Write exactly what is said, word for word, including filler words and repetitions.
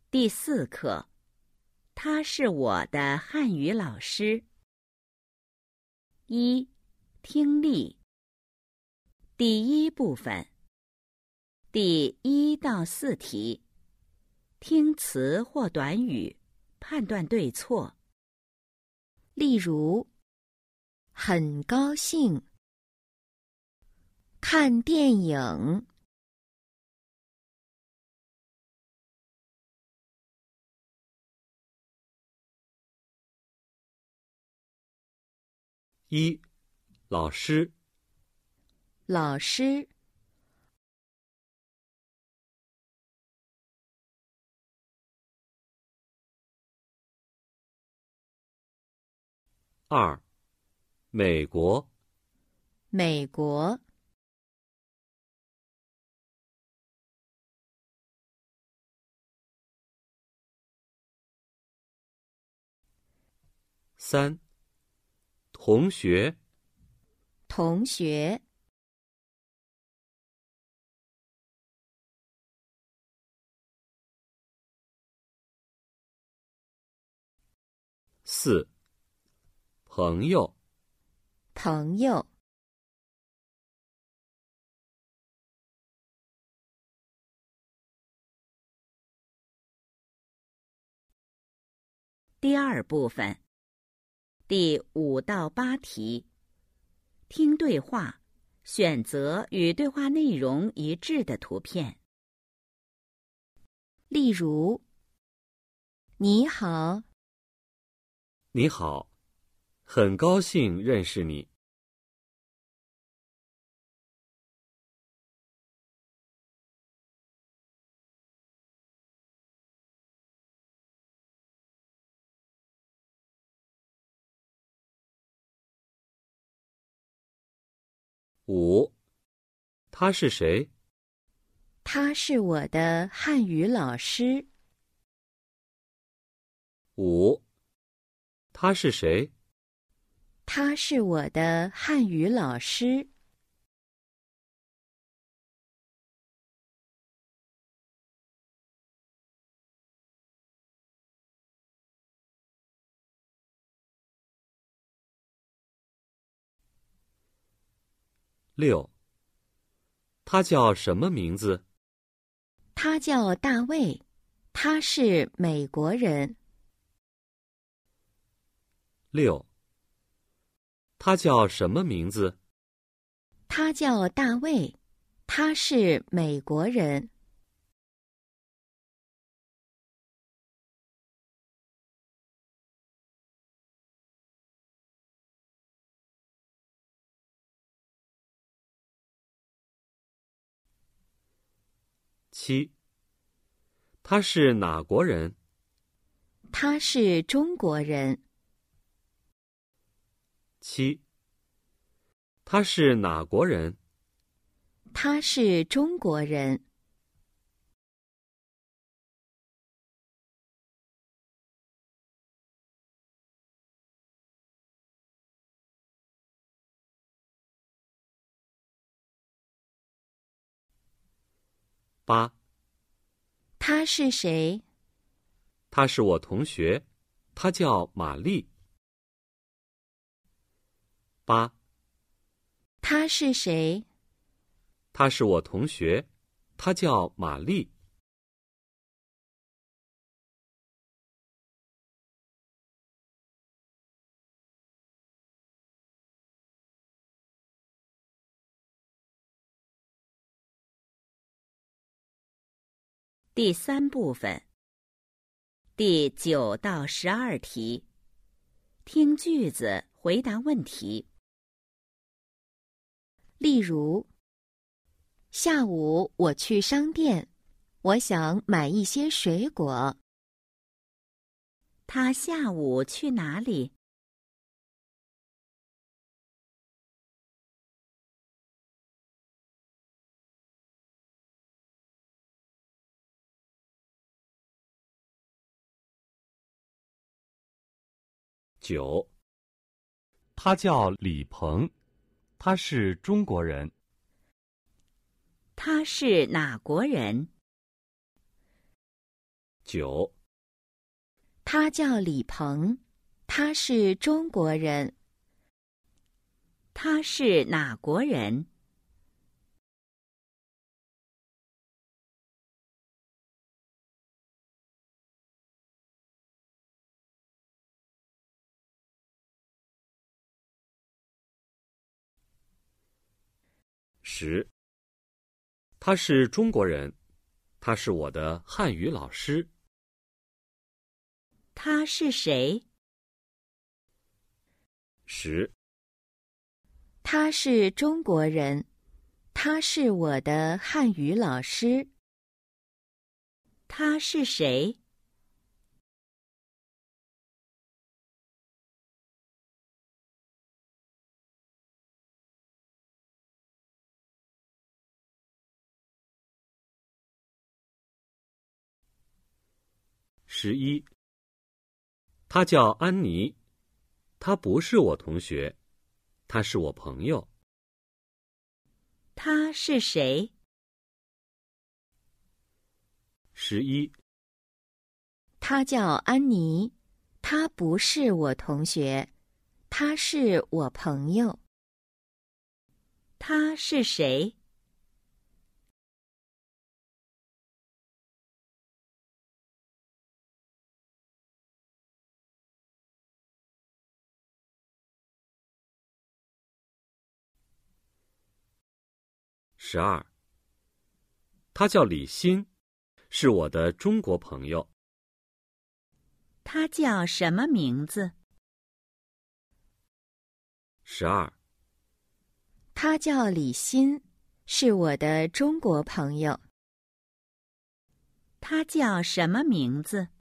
第四课，他是我的汉语老师。一、听力。第一部分，第一到四题，听词或短语，判断对错。例如，很高兴，看电影。 一、老师。 老师。 二、美国。 美国。 三、同学。 同学。 四、朋友。 朋友。第二部分，第五到八题，听对话，选择与对话内容一致的图片。例如，你好。 你好，很高兴认识你。五、他是谁？ 他是我的汉语老师。 五、他是谁？ 他是我的汉语老师。 六、他叫什么名字？ 他叫大卫，他是美国人。 六、他叫什么名字？ 他叫大卫，他是美国人。 七、他是哪国人？ 他是中国人。 七、他是哪国人？ 他是中国人。 八、 他是谁？ 他是我同学，他叫玛丽。八、 他是谁？ 他是我同学，他叫玛丽。 第三部分，第九到十二题，听句子回答问题。例如，下午我去商店，我想买一些水果。他下午去哪里？ 九、他叫李鹏，他是中国人。 他是哪国人？ 九。 他叫李鹏，他是中国人。 他是哪国人？ 十。他是中国人，他是我的汉语老师。 他是谁？ 十。 他是中国人，他是我的汉语老师。 他是谁？ 十一。他叫安妮，他不是我同学，他是我朋友。 他是谁？ 十一。 他叫安妮，他不是我同学，他是我朋友。 他是谁？ 十二。他叫李欣，是我的中国朋友。 他叫什么名字？ 十二。 他叫李欣，是我的中国朋友。 他叫什么名字？